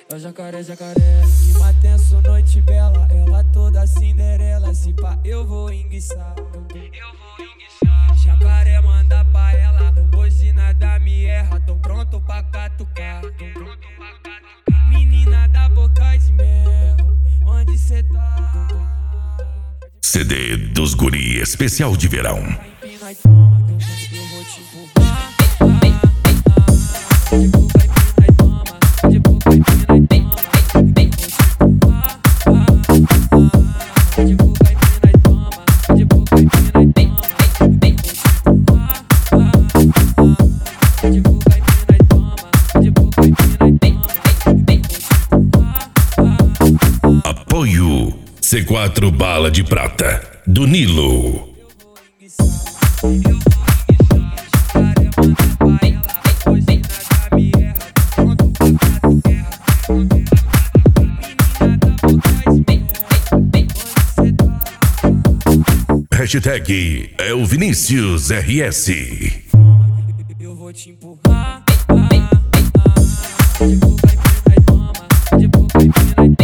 É o jacaré, jacaré. Clima tenso, noite bela. Ela toda Cinderela. Se pá, eu vou enguiçar. Jacaré manda pra ela. Hoje nada me erra. Tô pronto pra catucar. Menina da boca de mel, onde cê tá? CD dos Guri Especial de Verão. Empina e toma, eu vou te empurrar. De boca empina e toma, de boca empina e toma. De boca empina e toma, de boca empina e toma. De boca empina e toma, de boca empina e toma. Apoio C4 Bala de Prata, do Nilo. Hashtag é o Vinícius RS. Eu vou te empurrar. De boca empina e toma, de boca empina e